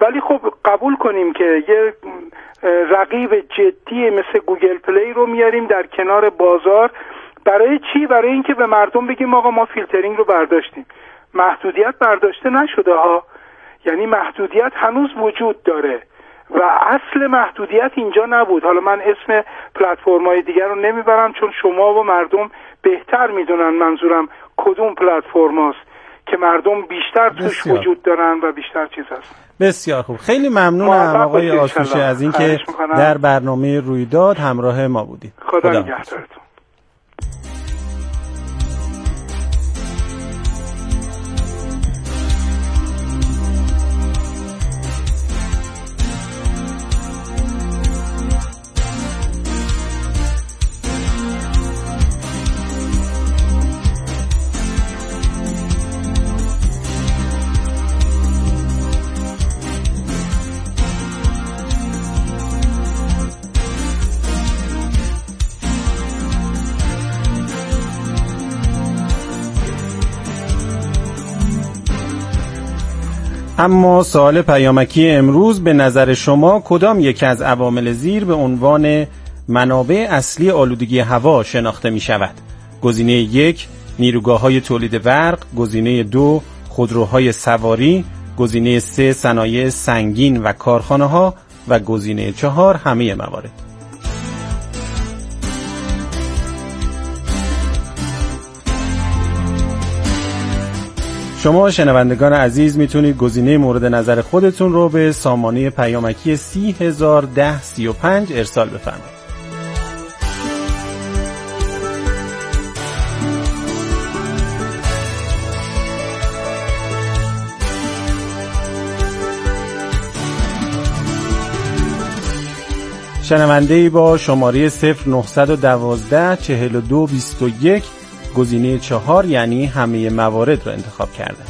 ولی خب قبول کنیم که یه رقیب جدی مثل گوگل پلی رو میاریم در کنار بازار. برای چی؟ برای اینکه به مردم بگیم آقا ما فیلترینگ رو برداشتیم. محدودیت برداشته نشده ها، یعنی محدودیت هنوز وجود داره و اصل محدودیت اینجا نبود. حالا من اسم پلتفرم‌های دیگر رو نمیبرم چون شما و مردم بهتر میدونن منظورم کدوم پلتفرم‌هاست که مردم بیشتر توش وجود دارن و بیشتر چیز هست. بسیار خوب، خیلی ممنونم آقای آسوشی از اینکه در برنامه رویداد همراه ما بودید. خدا نگهدارتون. اما سوال پیامکی امروز: به نظر شما کدام یک از عوامل زیر به عنوان منابع اصلی آلودگی هوا شناخته می شود؟ گزینه 1 نیروگاه‌های تولید برق، گزینه 2 خودروهای سواری، گزینه 3 صنایع سنگین و کارخانه‌ها و گزینه 4 همه موارد. شما شنوندگان عزیز میتونید گزینه مورد نظر خودتون رو به سامانه پیامکی 301035 ارسال بفرمایید. شنونده‌ای با شماره 0912 4221 گزینه 4 یعنی همه موارد را انتخاب کرده.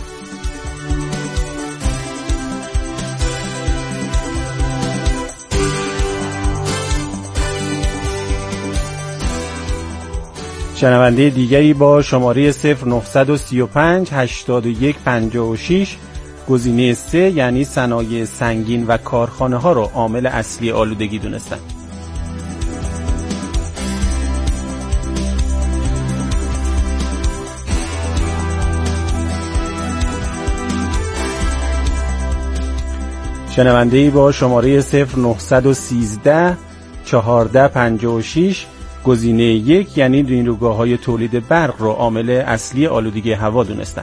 شنونده دیگری با شماره 0935 8156 گزینه 3 یعنی صنایع سنگین و کارخانه ها را عامل اصلی آلودگی دونستند. شنونده‌ای با شماره 0913 1456 گزینه 1 یعنی نیروگاه‌های تولید برق را عامل اصلی آلودگی هوا دونستند.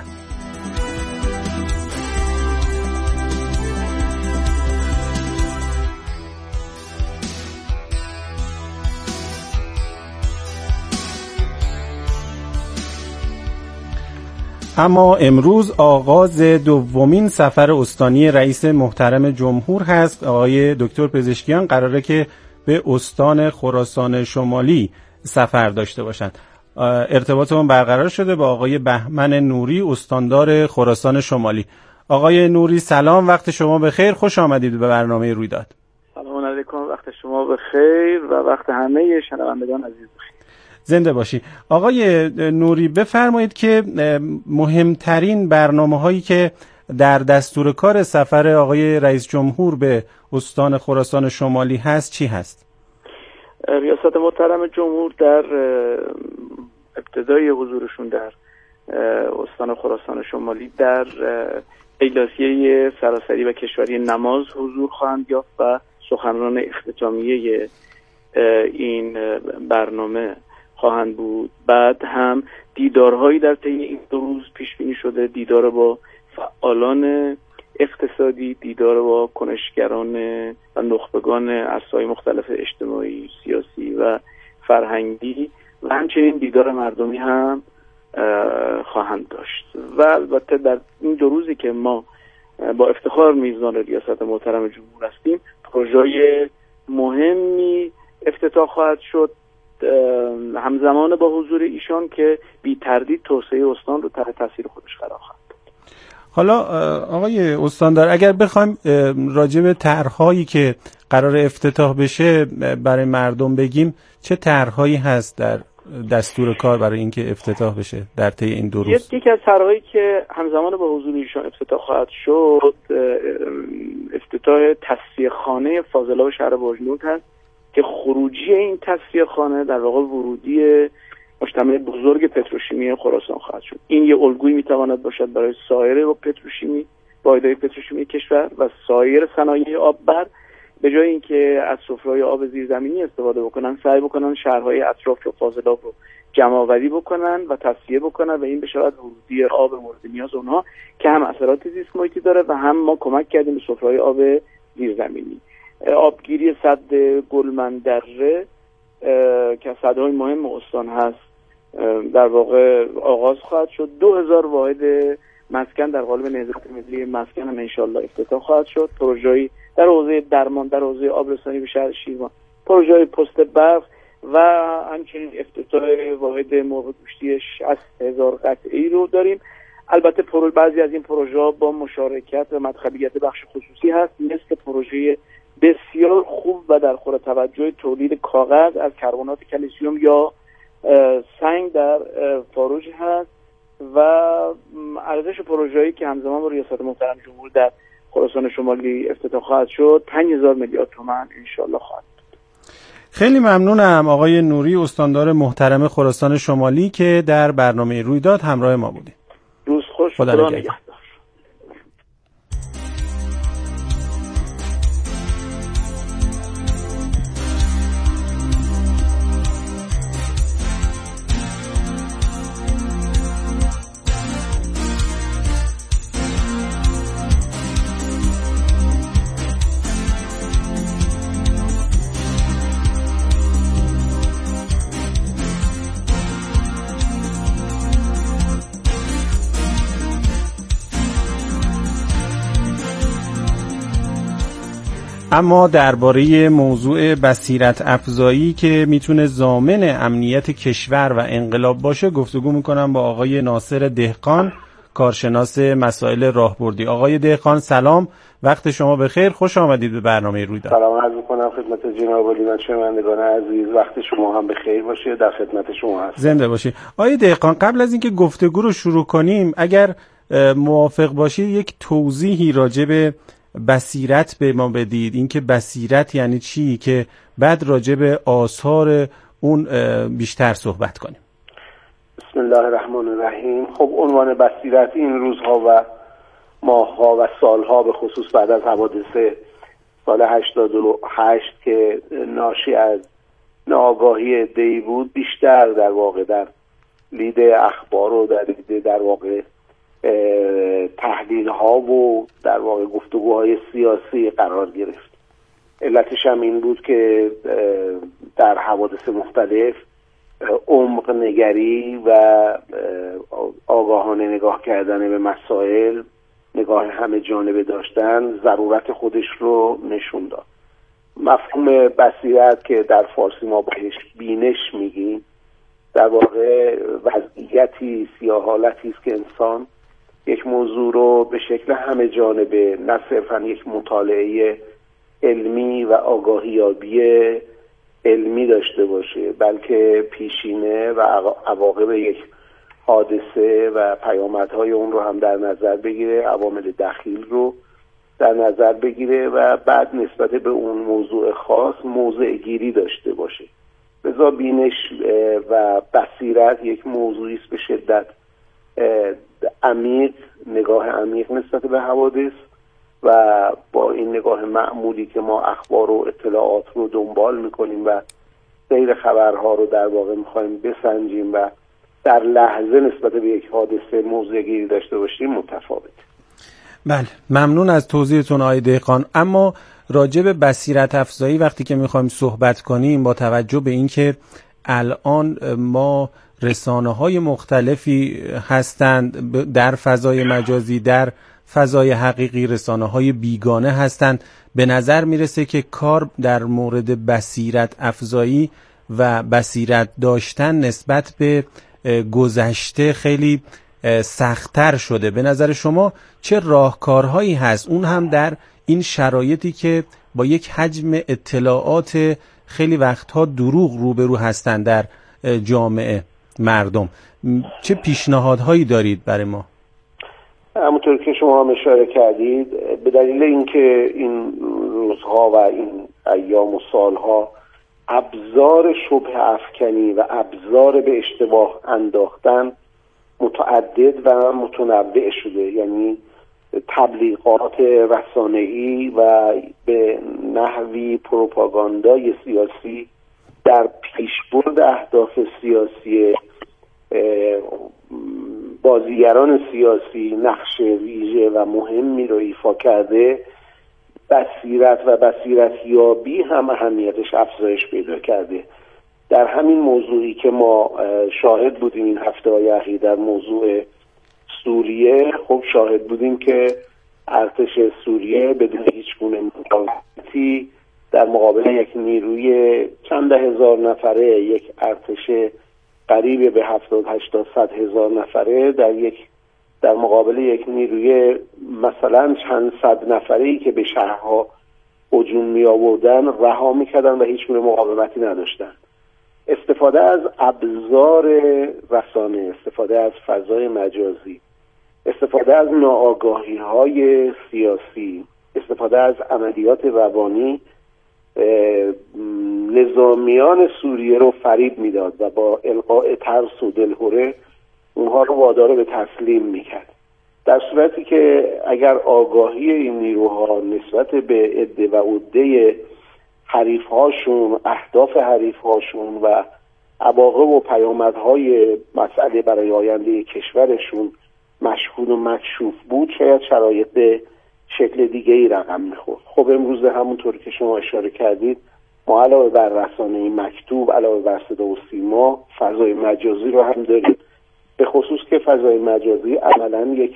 اما امروز آغاز دومین سفر استانی رئیس محترم جمهور هست. آقای دکتر پزشکیان قراره که به استان خراسان شمالی سفر داشته باشند. ارتباطمون برقرار شده با آقای بهمن نوری، استاندار خراسان شمالی. آقای نوری سلام، وقت شما بخیر، خوش آمدید به برنامه رویداد. سلام علیکم، وقت شما بخیر و وقت همه شنوندگان عزیز بخیر. زنده باشی. آقای نوری بفرمایید که مهمترین برنامه‌هایی که در دستور کار سفر آقای رئیس جمهور به استان خراسان شمالی هست چی هست؟ ریاست محترم جمهور در ابتدای حضورشون در استان خراسان شمالی در اجلاسیه سراسری و کشوری نماز حضور خواهند یافت و سخنران اختتامیه این برنامه خواهند بود. بعد هم دیدارهایی در طی این 2 روز پیش بینی شده، دیدار با فعالان اقتصادی، دیدار با کنشگران و نخبگان عرصه‌های مختلف اجتماعی، سیاسی و فرهنگی و همچنین دیدار مردمی هم خواهند داشت. و البته در این 2 روزی که ما با افتخار میزبان ریاست محترم جمهور هستیم، پروژه‌های مهمی افتتاح خواهد شد همزمان با حضور ایشان که بی تردید توسعه استان رو تحت تاثیر خودش قرار خواهد داد. حالا آقای استاندار اگر بخوایم راجع به طرح‌هایی که قرار افتتاح بشه برای مردم بگیم، چه طرح‌هایی هست در دستور کار برای اینکه افتتاح بشه در طی این 2 روز؟ یکی از طرحهایی که همزمان با حضور ایشان افتتاح خواهد شد افتتاح تصفیه خانه فاضلاب شهر برج‌نور هست که خروجی این تصفیه خانه در واقع ورودی مجتمع بزرگ پتروشیمی خراسان خواهد شد. این یه الگویی میتواند باشد برای سایر پتروشیمی واحدهای پتروشیمی کشور و سایر صنایع آببر. به جای اینکه از سفره‌های آب زیرزمینی استفاده بکنن، سعی بکنن شهرهای اطراف فاضلاب رو جمع‌آوری بکنن و تصفیه بکنن و این بشه ورودی آب مورد نیاز اونها که هم اثرات زیست محیطی داره و هم ما کمک کردیم به سفره‌های آب زیرزمینی. آبگیری سد گلمندره که سدهای مهم استان هست در واقع آغاز خواهد شد. 2000 واحد مسکن در قالب نهضت ملی مسکن هم انشالله افتتاح خواهد شد. پروژه‌ای در حوزه درمان، در حوزه آبرسانی به شهر شیرمان، پروژه‌های پست برق و همچنین افتتاح واحد مرغ گوشتی 60,000 قطعه‌ای رو داریم. البته بعضی از این پروژه‌ها با مشارکت و مدخلیت بخش خصوصی هست، مثل پروژه بسیار خوب و در خور توجه تولید کاغذ از کربنات کلسیم یا سنگ در فاروج هست و ارزش پروژه‌ای که همزمان با ریاست محترم جمهور در خراسان شمالی افتتاح خواهد شد 5000 میلیارد تومان انشالله خواهد بود. خیلی ممنونم آقای نوری، استاندار محترم خراسان شمالی که در برنامه رویداد همراه ما بودید. روز خوش، خدا نگهدار. اما درباره موضوع بصیرت افزایی که میتونه ضامن امنیت کشور و انقلاب باشه گفتگو میکنم با آقای ناصر دهقان، کارشناس مسائل راهبردی. آقای دهقان سلام، وقت شما بخیر، خوش آمدید به برنامه رویداد. سلام عرض میکنم خدمت جناب عالی و شنوندگان عزیز، وقت شما هم بخیر باشه، در خدمت شما هستم. زنده باشید. آقای دهقان، قبل از اینکه گفتگو رو شروع کنیم اگر موافق باشید یک توضیحی راجع به بصیرت به ما بدید، اینکه بصیرت یعنی چی، که بعد راجع به آثار اون بیشتر صحبت کنیم. بسم الله الرحمن الرحیم. خب عنوان بصیرت این روزها و ماهها و سالها به خصوص بعد از حوادث سال 88 که ناشی از ناآگاهی عده‌ای بود، بیشتر در واقع در لید اخبار و در واقع تحلیل ها و در واقع گفتگوهای سیاسی قرار گرفت. علتش هم این بود که در حوادث مختلف عمق نگری و آگاهانه نگاه کردن به مسائل، نگاه همه جانبه داشتن ضرورت خودش رو نشون داد. مفهوم بصیرت که در فارسی ما بهش بینش میگیم، در واقع وضعیتی یا حالتی است که انسان یک موضوع رو به شکل همه جانبه، نه صرفا یک مطالعه علمی و آگاهیابی علمی داشته باشه، بلکه پیشینه و عواقب یک حادثه و پیامدهای اون رو هم در نظر بگیره، عوامل دخیل رو در نظر بگیره و بعد نسبت به اون موضوع خاص موضع گیری داشته باشه. لذا بینش و بصیرت یک موضوعی است به شدت عمیق، نگاه عمیق نسبت به حوادث و با این نگاه معمولی که ما اخبار و اطلاعات رو دنبال میکنیم و سیر خبرها رو در واقع میخوایم بسنجیم و در لحظه نسبت به یک حادثه موضع گیری داشته باشیم متفاوت. بله، ممنون از توضیحتون آقای دهقان. اما راجع به بصیرت افزایی وقتی که میخوایم صحبت کنیم، با توجه به اینکه الان ما رسانه‌های مختلفی هستند در فضای مجازی، در فضای حقیقی رسانه‌های بیگانه هستند، به نظر میرسه که کار در مورد بصیرت افزایی و بصیرت داشتن نسبت به گذشته خیلی سخت‌تر شده. به نظر شما چه راهکارهایی هست، اون هم در این شرایطی که با یک حجم اطلاعات خیلی وقتها دروغ روبرو هستند در جامعه مردم. چه پیشنهادهایی دارید برای ما؟ همونطور که شما هم اشاره کردید، به دلیل اینکه این روزها و این ایام و سالها ابزار شبه افکنی و ابزار به اشتباه انداختن متعدد و متنوع شده، یعنی تبلیغات رسانه‌ای و به نحوی پروپاگاندای سیاسی در پیشبرد اهداف سیاسی بازیگران سیاسی نقش ویژه و مهمی رو ایفا کرده. بصیرت و بصیرتیابی هم اهمیتش افزایش پیدا کرده. در همین موضوعی که ما شاهد بودیم این هفته‌های اخیر در موضوع سوریه، خب شاهد بودیم که ارتش سوریه بدون هیچ گونه مقاومتی در مقابل یک نیروی چند هزار نفره، یک ارتش قریب به 70-80 هزار نفره در مقابل یک نیروی مثلا چند صد نفره‌ای که به شهرها هجوم می آوردن رها می‌کردن و هیچ گونه مقاومتی نداشتن. استفاده از ابزار رسانه، استفاده از فضای مجازی، استفاده از ناآگاهی‌های سیاسی، استفاده از عملیات روانی نظامیان سوریه رو فریب میداد و با القاء ترس و دلهره اونها رو وادار به تسلیم میکرد، در صورتی که اگر آگاهی این نیروها نسبت به عده و عده حریفهاشون، اهداف حریفهاشون و عواقب و پیامدهای مسئله برای آینده کشورشون مشهود و مکشوف بود، شاید شرایط به شکل دیگه ای رقم میخورد. خب امروز همونطور که شما اشاره کردید، ما علاوه بر رسانه مکتوب، علاوه بر صدا و سیما، فضای مجازی رو هم داریم، به خصوص که فضای مجازی عملاً یک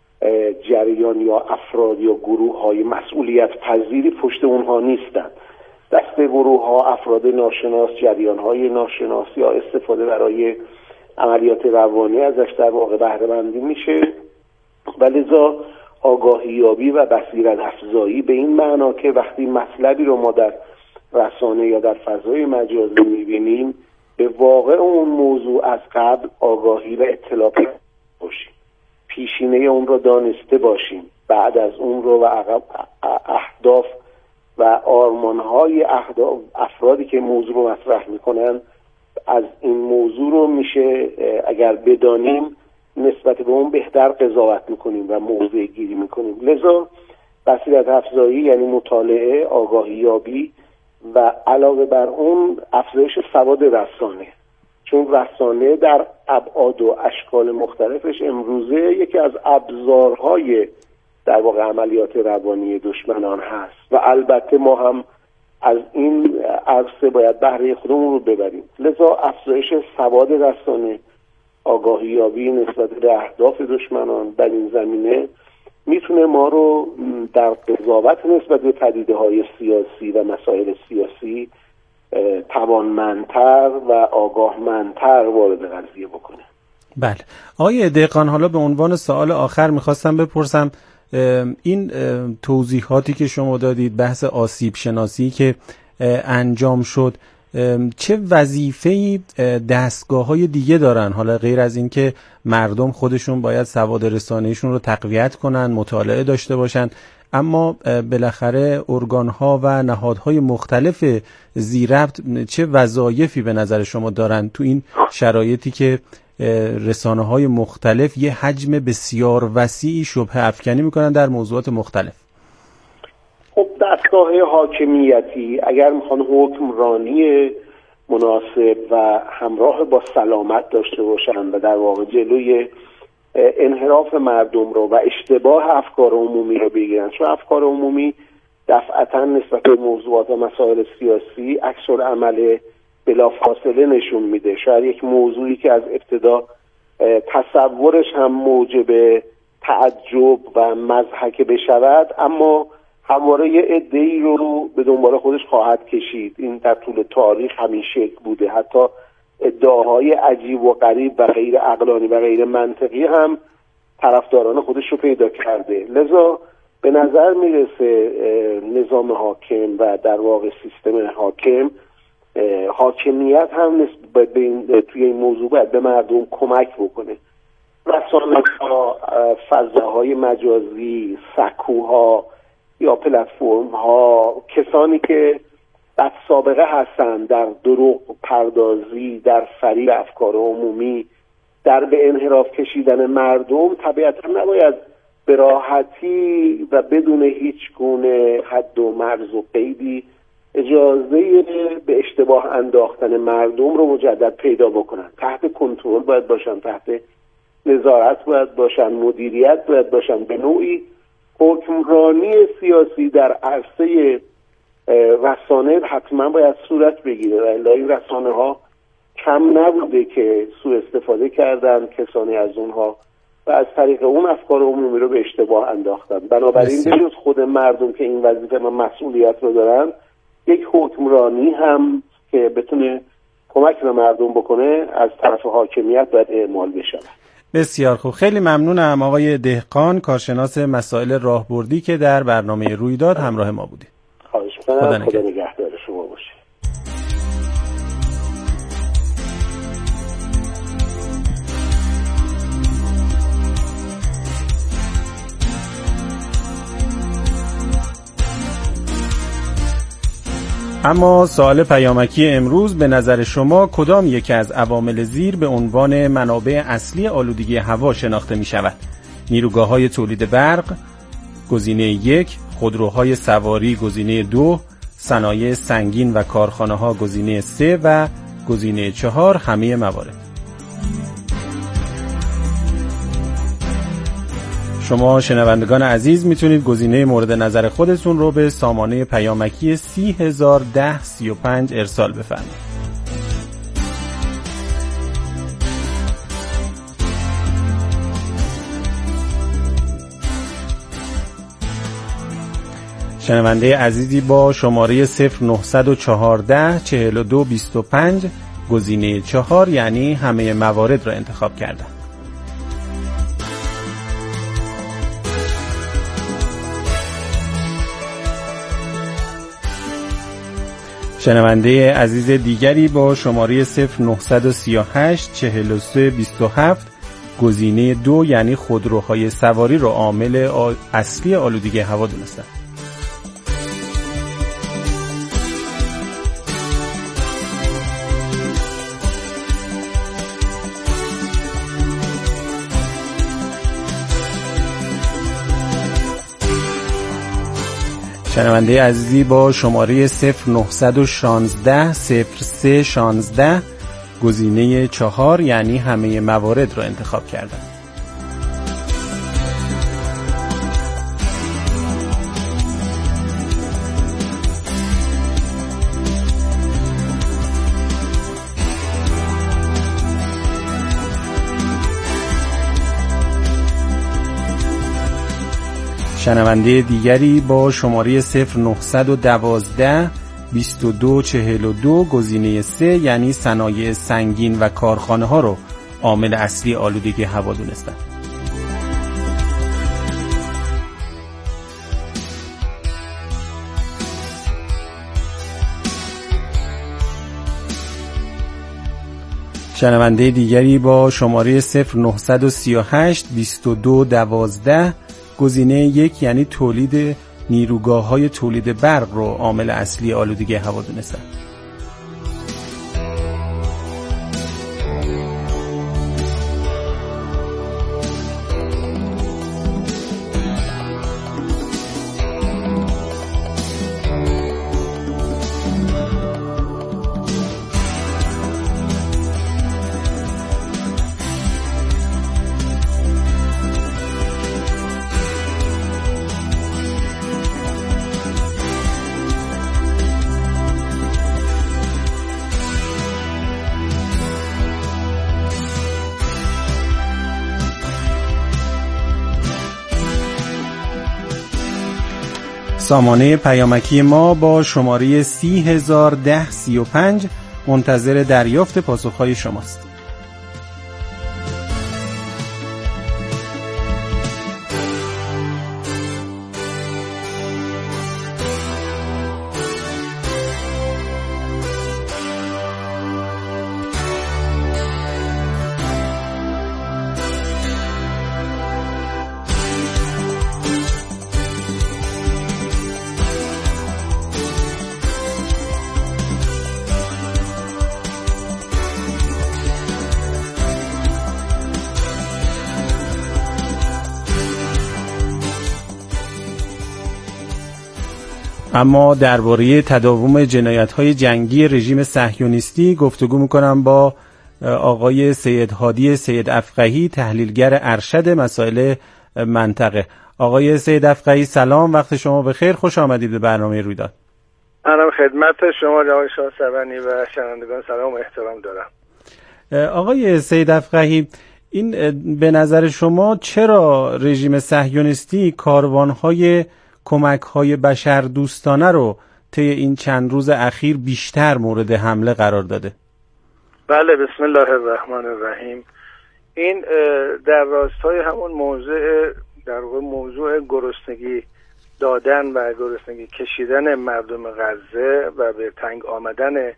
جریان یا افراد یا گروه های مسئولیت پذیری پشت اونها نیستند. دست گروه ها، افراد ناشناس، جریان های ناشناس یا استفاده برای عملیات روانی ازش در واقع بهره مندی میشه و لذا آگاهی یابی و بصیرت افزایی به این معنا که وقتی مطلبی رو ما در رسانه یا در فضای مجازی میبینیم، به واقع اون موضوع از قبل آگاهی و اطلاع باشیم، پیشینه اون رو دانسته باشیم، بعد از اون رو و اهداف و آرمانهای افرادی که موضوع رو مطرح میکنن از این موضوع رو میشه اگر بدانیم نسبت به اون بهتر قضاوت میکنیم و موضع گیری میکنیم. لذا بصیرت افزایی یعنی مطالعه، آگاهی یابی و علاوه بر اون افزایش سواد رسانه، چون رسانه در ابعاد و اشکال مختلفش امروزه یکی از ابزارهای در واقع عملیات روانی دشمنان هست و البته ما هم از این عرصه باید بهره خودمون رو ببریم. لذا افزایش سواد رسانه، آگاهی یابی نسبت به اهداف دشمنان در این زمینه میتونه ما رو در قضاوت نسبت به پدیده‌های سیاسی و مسائل سیاسی توانمندتر و آگاهمندتر وارد قضیه بکنه. بله آقای دهقان، حالا به عنوان سوال آخر میخواستم بپرسم، این توضیحاتی که شما دادید، بحث آسیب شناسی که انجام شد، چه وظیفه‌ای دستگاه‌های دیگه دارن حالا غیر از این که مردم خودشون باید سواد رسانه‌ایشون رو تقویت کنن، مطالعه داشته باشن، اما بالاخره ارگان‌ها و نهادهای مختلف ذی‌ربط چه وظایفی به نظر شما دارن تو این شرایطی که رسانه‌های مختلف یه حجم بسیار وسیعی شبهه افکنی میکنن در موضوعات مختلف؟ خب دستگاه حاکمیتی اگر میخوان حکمرانی مناسب و همراه با سلامت داشته باشن و در واقع جلوی انحراف مردم رو و اشتباه افکار عمومی رو بگیرن، چون افکار عمومی دفعتا نسبت به موضوعات و مسائل سیاسی عکس‌العمل بلافاصله نشون میده. شاید یک موضوعی که از ابتدا تصورش هم موجب تعجب و مضحکه بشود، اما همواره یه عده‌ای رو به دنبال خودش خواهد کشید. این در طول تاریخ همین شکل بوده. حتی ادعاهای عجیب و غریب و غیر عقلانی و غیر منطقی هم طرفداران خودش رو پیدا کرده. لذا به نظر میرسه نظام حاکم و در واقع سیستم حاکم حاکمیت هم توی این موضوع باید به مردم کمک بکنه. رسانه‌ها، فضاهای مجازی، سکوها یا پلتفرم‌ها، کسانی که بد سابقه هستند در دروغ پردازی، در فریب افکار عمومی، در به انحراف کشیدن مردم، طبیعتا نباید به راحتی و بدون هیچ گونه حد و مرز و قیدی اجازه به اشتباه انداختن مردم رو مجدد پیدا بکنن. تحت کنترل باید باشن، تحت نظارت باید باشن، مدیریت باید باشن. به نوعی حکمرانی سیاسی در عرصه رسانه حتما باید صورت بگیره و الا این رسانه ها کم نبوده که سوء استفاده کردن کسانی از اونها و از طریق اون افکار عمومی رو به اشتباه انداختن. بنابراین بجز خود مردم که این وظیفه و مسئولیت رو دارن، یک حکمرانی هم که بتونه کمک به مردم بکنه از طرف حاکمیت باید اعمال بشه. بسیار خوب، خیلی ممنونم آقای دهقان، کارشناس مسائل راهبردی که در برنامه رویداد همراه ما بودید. خواهش می‌کنم. خدا نگهدار شما باشه. اما سوال پیامکی امروز: به نظر شما کدام یکی از عوامل زیر به عنوان منابع اصلی آلودگی هوا شناخته می شود؟ نیروگاه‌های تولید برق گزینه 1، خودروهای سواری گزینه 2، صنایع سنگین و کارخانه‌ها گزینه 3 و گزینه 4 همه موارد. شما شنوندگان عزیز میتونید گزینه مورد نظر خودتون رو به سامانه پیامکی 301035 ارسال بفرمایید. شنونده عزیزی با شماره 0914 4225 گزینه 4 یعنی همه موارد را انتخاب کردن. شنونده عزیز دیگری با شماره 0938 4327 گزینه 2 یعنی خودروهای سواری رو عامل اصلی آلودگی هوا دونستن. شنونده عزیزی با شماره 0916 0316 گزینه 4 یعنی همه موارد را انتخاب کردن. شنونده دیگری با شماره 0912 2242 گزینه 3 یعنی صنایع سنگین و کارخانه ها رو عامل اصلی آلودگی هوا دونستن. شنونده دیگری با شماره 0938 2212 گزینه 1 یعنی تولید نیروگاه‌های تولید برق رو عامل اصلی آلودگی هوا دونستن. سامانه پیامکی ما با شماره 301035 منتظر دریافت پاسخهای شماست. اما درباره تداوم جنایت‌های جنگی رژیم صهیونیستی گفتگو می‌کنم با آقای سید هادی سید افقهی، تحلیلگر ارشد مسائل منطقه. آقای سید افقهی سلام، وقت شما بخیر، خوش آمدید به برنامه رویداد. منم خدمت شما جناب شاهسوانی و شنوندگان سلام و احترام دارم. آقای سید افقهی، این به نظر شما چرا رژیم صهیونیستی کاروان‌های کمک‌های بشردوستانه رو طی این چند روز اخیر بیشتر مورد حمله قرار داده؟ بله، بسم الله الرحمن الرحیم. این در راستای همون موضوع گرسنگی دادن و گرسنگی کشیدن مردم غزه و به تنگ آمدن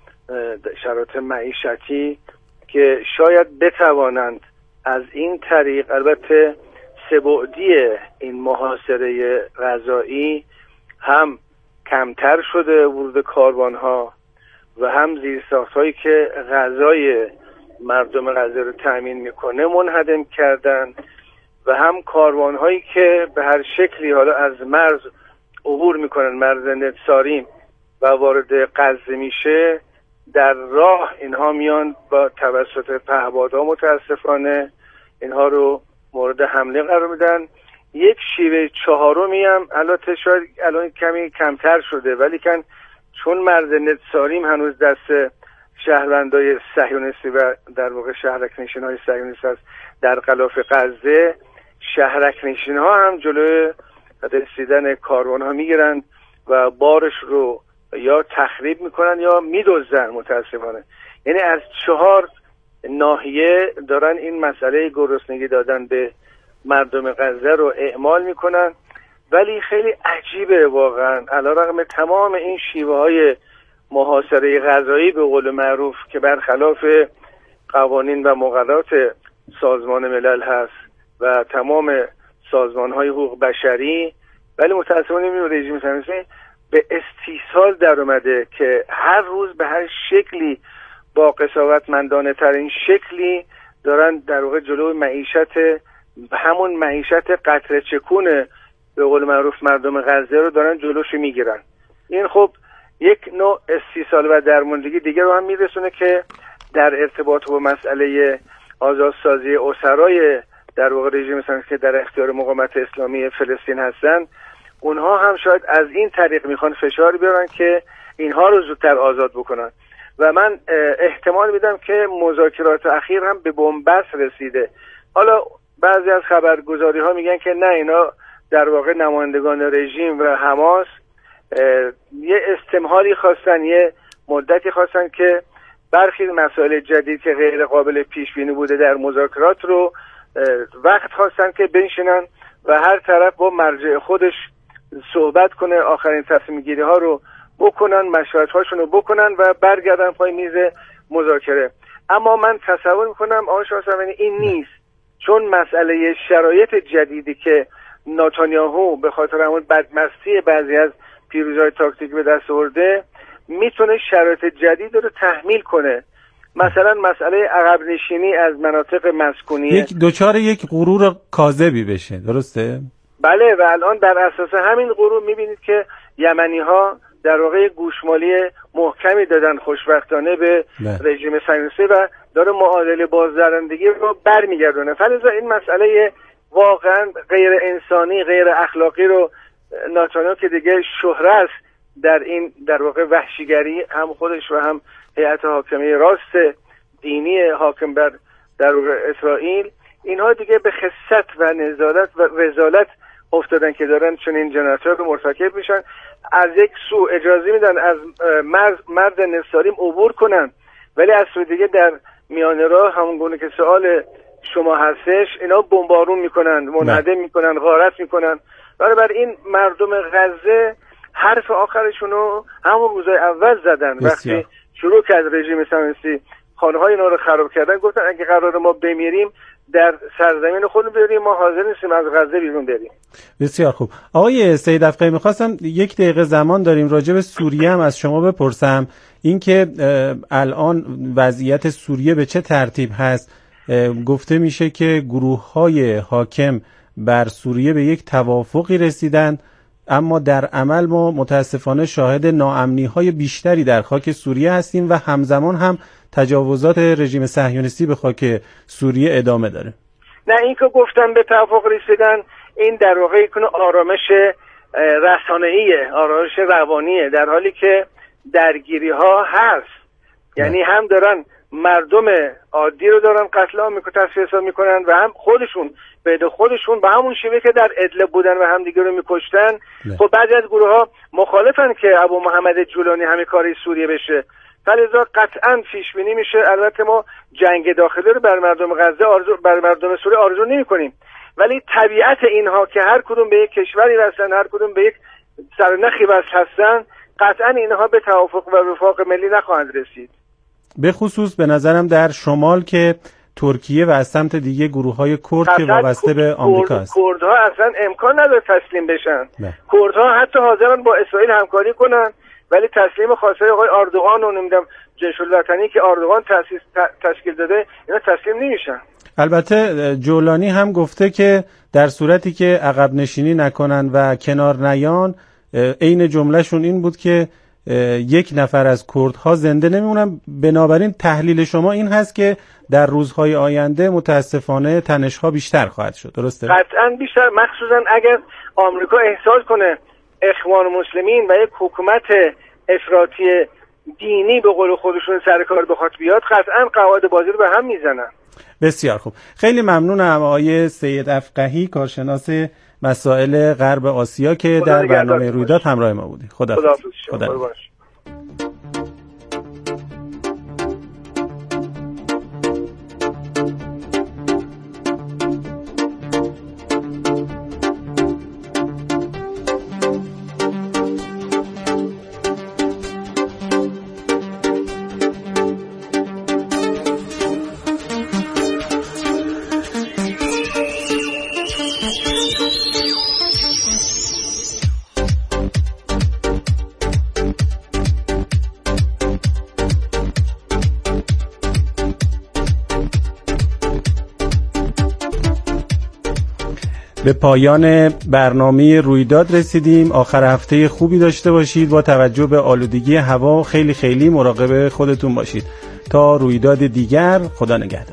شرایط معیشتی که شاید بتوانند از این طریق، البته سه‌بعدی این محاصره غذایی هم کمتر شده ورود کاروان‌ها و هم زیرساخت‌هایی که غذای مردم غزه رو تأمین میکنه منهدم کردن و هم کاروان‌هایی که به هر شکلی حالا از مرز عبور میکنن، مرز نتساریم و وارد غزه میشه، در راه اینها میان با توسط پهپادها متاسفانه اینها رو مورد حمله قرار میدن. یک شیوه چهارمی هم البته شاید الان کمی کمتر شده، ولی چون مرز نتساریم هنوز دست شهروندای صهیونیستی و در واقع شهرک‌نشین‌های صهیونیست است در غلاف غزه، شهرک‌نشین‌ها هم جلوی رسیدن کاروان‌ها میگیرن و بارش رو یا تخریب میکنن یا میدزدن متاسفانه. یعنی از 4 ناحیه دارن این مسئله گرسنگی دادن به مردم غزه رو اعمال میکنن. ولی خیلی عجیبه واقعا، علیرغم تمام این شیوه های محاصره غذایی به قول معروف که برخلاف قوانین و مقررات سازمان ملل هست و تمام سازمان های حقوق بشری، ولی متاسفانه این رژیم صهیونیستی به استیصال در اومده که هر روز به هر شکلی با قساوتمندانه ترین شکلی دارن در واقع جلوی معیشت، همون معیشت قطره چکون به قول معروف مردم غزه رو دارن جلوشو میگیرن. این خب یک نوع استیصال و درماندگی دیگه رو هم میرسونه که در ارتباط با مسئله آزادسازی اسرای در واقع رژیم صهیونیستی که در اختیار مقاومت اسلامی فلسطین هستن، اونها هم شاید از این طریق میخوان فشار بیارن که اینها رو زودتر آزاد بکنن. و من احتمال میدم که مذاکرات اخیر هم به بنبست رسیده. حالا بعضی از خبرگزاری ها میگن که نه، اینا در واقع نمایندگان رژیم و حماس یه استمهالی خواستن، یه مدتی خواستن که برخی مسائل جدید که غیر قابل پیش بینی بوده در مذاکرات رو وقت خواستن که بنشینن و هر طرف با مرجع خودش صحبت کنه، آخرین تصمیم گیری ها رو بکنن، مشورت هاشون رو بکنن و برگردن پای میز مذاکره. اما من تصور میکنم آقای شاهسوانی این نیست، چون مسئله شرایط جدیدی که نتانیاهو به خاطر همون بدمستی بعضی از پیروزی‌های تاکتیکی به دست آورده میتونه شرایط جدید رو تحمیل کنه. مثلا مسئله عقب نشینی از مناطق مسکونی دچار یک غرور کاذبی بشه، درسته؟ بله، و الان بر اساس همین غرور میبینید که یمنی‌ها در واقع گوشمالی محکمی دادن خوشبختانه به رژیم صهیونیستی و داره معادله بازدارندگی رو برمیگردونه. فلذا این مسئله واقعا غیر انسانی، غیر اخلاقی رو نتانیاهو که دیگه شهره است در این در واقع وحشیگری، هم خودش و هم هیئت حاکمه راست دینی حاکم بر در واقع اسرائیل، اینها دیگه به خست و نزالت و رذالت افتادن که دارن چون این جنایت‌ها رو مرتکب میشن. از یک سو اجازه میدن از مرز نصاریم عبور کنن، ولی از سوی دیگه در میانه راه همونگونه که سوال شما هستش اینا بمبارون میکنن، منهدم میکنن، غارت میکنن. بنابراین این مردم غزه حرف آخرشونو همون روزای اول زدن. وقتی شروع کرد رژیم صهیونیستی خانه‌های اینا رو خراب کردن، گفتن اگه قرار ما بمیریم در سرزمین خودمون بریم، ما حاضر نیستیم از غزه بیرون بریم. بسیار خوب. آقای سید افقهی، می‌خواستم 1 دقیقه زمان داریم راجع به سوریه هم از شما بپرسم، اینکه الان وضعیت سوریه به چه ترتیب هست. گفته میشه که گروه‌های حاکم بر سوریه به یک توافقی رسیدن، اما در عمل ما متاسفانه شاهد ناامنی‌های بیشتری در خاک سوریه هستیم و همزمان هم تجاوزات رژیم صهیونیستی به خاک سوریه ادامه داره. نه، این که گفتن به توافق رسیدن، این در واقع یک آرامش رسانه‌ایه، آرامش روانیه، در حالی که درگیری‌ها هست. یعنی هم دارن مردم عادی رو دارن قتل عام تصفیه حساب میکنن و هم خودشون به خودشون به همون شیوه که در ادلب بودن و هم دیگه رو میکشتن. خب بعضی از گروه ها مخالفن که ابو محمد جولانی همه کاری سوریه بشه، فلذا قطعا پیش بینی میشه. البته ما جنگ داخلی رو بر مردم غزه بر مردم سوریه آرزو نمی‌کنیم، ولی طبیعت اینها که هر کدوم به یک کشوری وصلن، هر کدوم به یک سرنخی وصل هستن، قطعا اینها به توافق و وفاق ملی نخواهند رسید. به خصوص به نظرم در شمال که ترکیه و از سمت دیگه گروه‌های کرد که وابسته به آمریکا است. کردها اصلا امکان نداره تسلیم بشن. کردها حتی حاضرن با اسرائیل همکاری کنن، ولی تسلیم خواسته آقای اردوغان و نمیدونم جیش الوطنی که اردوغان تشکیل داده اینا تسلیم نمیشن. البته جولانی هم گفته که در صورتی که عقب نشینی نکنن و کنار نیان، عین جملهشون این بود که یک نفر از کردها زنده نمیمونن. بنابراین تحلیل شما این هست که در روزهای آینده متاسفانه تنش‌ها بیشتر خواهد شد، درسته؟ قطعاً بیشتر، مخصوصاً اگر آمریکا احساس کنه اخوان مسلمین و یک حکومت افراطی دینی به قول خودشون سر کار بخواد بیاد، قطعاً قواعد بازی رو به هم میزنن. بسیار خوب، خیلی ممنونم آقای سید افقهی، کارشناس مسائل غرب آسیا که در برنامه رویداد همراه ما بودی. خدا به پایان برنامه رویداد رسیدیم. آخر هفته خوبی داشته باشید. با توجه به آلودگی هوا خیلی خیلی مراقب خودتون باشید. تا رویداد دیگر، خدا نگهدار.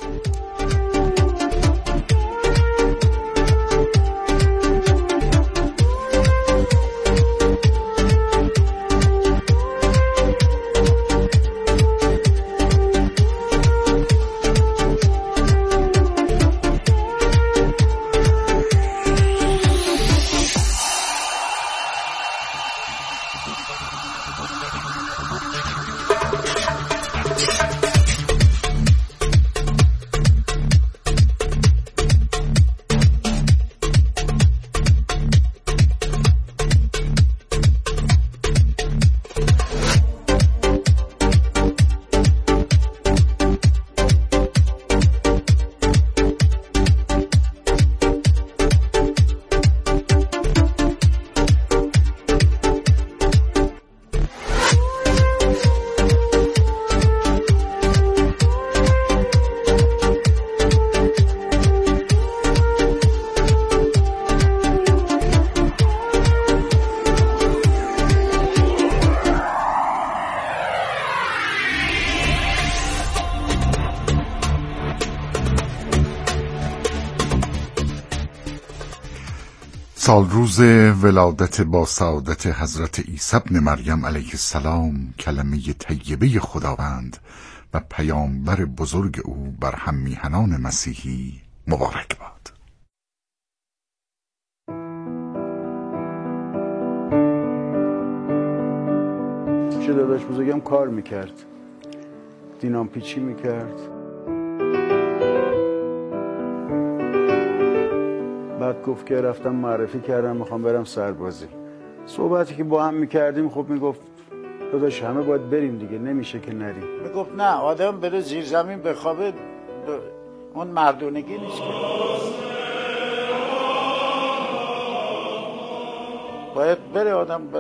سال روز ولادت با سعادت حضرت عیسی ابن مریم علیه السلام، کلمه طیبه خداوند و پیامبر بزرگ او بر هم میهنان مسیحی مبارک باد. چه داداش بزرگم کار میکرد، دینام پیچی میکرد، بعد گفت که رفتم معرفی کردم میخوام برم سربازی. صحبتی که با هم میکردیم خب میگفت داداش همه باید بریم دیگه، نمیشه که نریم. میگفت نه، آدم بره زیر زمین بخوابه اون مردونگی نیست که، باید بره آدم